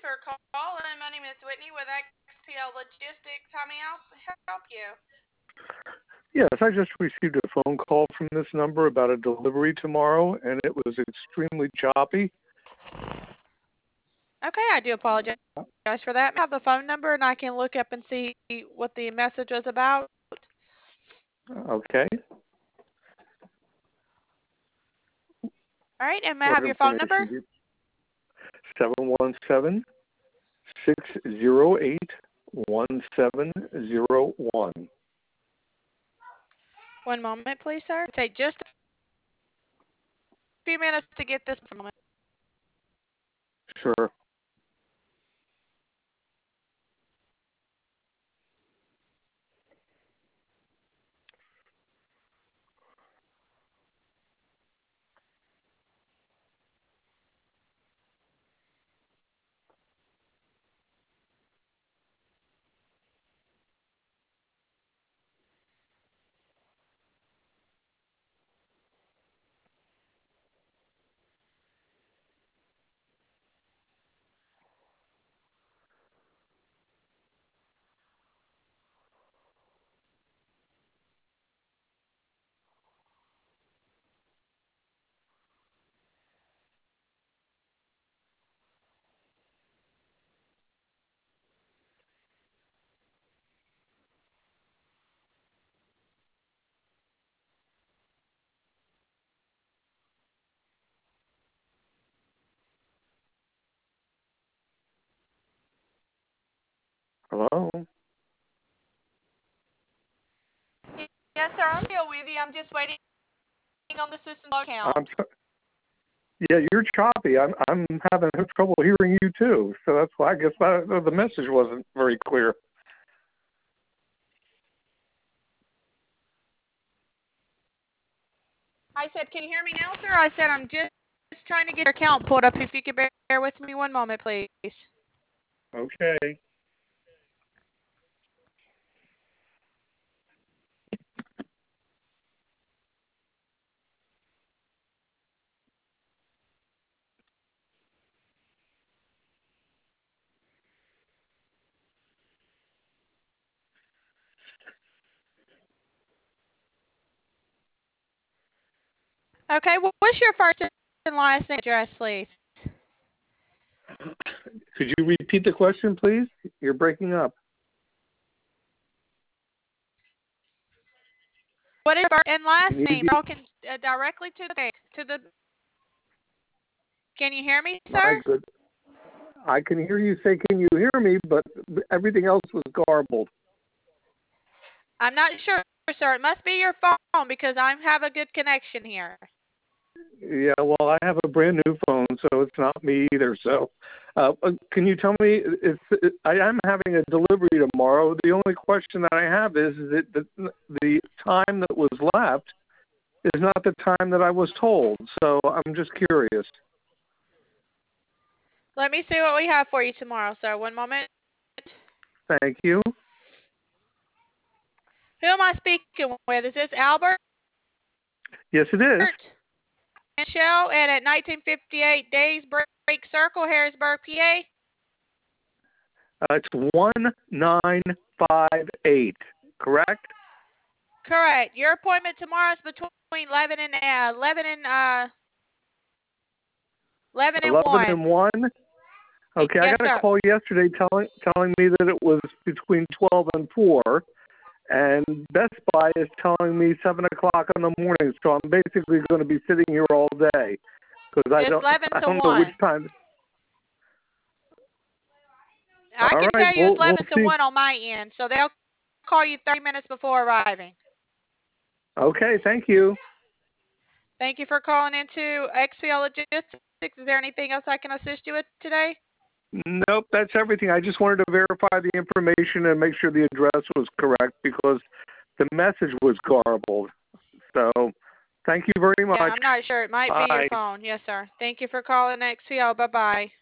for calling. My name is Whitney with XPL Logistics. How may I help you? Yes, I just received a phone call from this number about a delivery tomorrow, and it was extremely choppy. Okay, I do apologize for that. May I have the phone number and I can look up and see what the message was about? Okay. All right, and may I What have your phone number? information do you 717 608 1701. One moment, please, sir. Take just a few minutes to get this moment. Sure. Hello? Yes, sir. I'm still with you. I'm just waiting on the system account. I'm so, yeah, you're choppy. I'm having trouble hearing you too, so that's why I guess the message wasn't very clear. I said, can you hear me now, sir? I said, I'm just trying to get your account pulled up. If you could bear with me one moment, please. Okay. Okay, well, what's your first and last name address, please? Could you repeat the question, please? You're breaking up. What is your first and last You name? need Talking directly to the. Can you hear me, my sir? good. I can hear you say, "Can you hear me?" But everything else was garbled. I'm not sure, sir. It must be your phone because I have a good connection here. Yeah, well, I have a brand new phone, so it's not me either. So, can you tell me? I am having a delivery tomorrow. The only question that I have is that the time that was left is not the time that I was told. So I'm just curious. Let me see what we have for you tomorrow, sir. One moment. Thank you. Who am I speaking with? Is this Albert? Yes, it is. Michelle, and at 1958 Days Break Circle, Harrisburg, PA? It's 1958, correct? Correct. Your appointment tomorrow is between 11 and 11 1. and 1. Okay, I Yes, got a sir. call yesterday telling me that it was between 12 and 4, and Best Buy is telling me 7 o'clock in the morning. So I'm basically going to be sitting here all day because It's 11 I to don't know 1. which time. I All can right, tell you it's we'll 11 to see. 1 on my end, so they'll call you 30 minutes before arriving. Okay, thank you. Thank you for calling into XPL Logistics. Is there anything else I can assist you with today? Nope, that's everything. I just wanted to verify the information and make sure the address was correct because the message was garbled. So, thank you very much. Yeah, I'm not sure. It might be your Bye. phone. Yes, sir. Thank you for calling XPL. Bye-bye.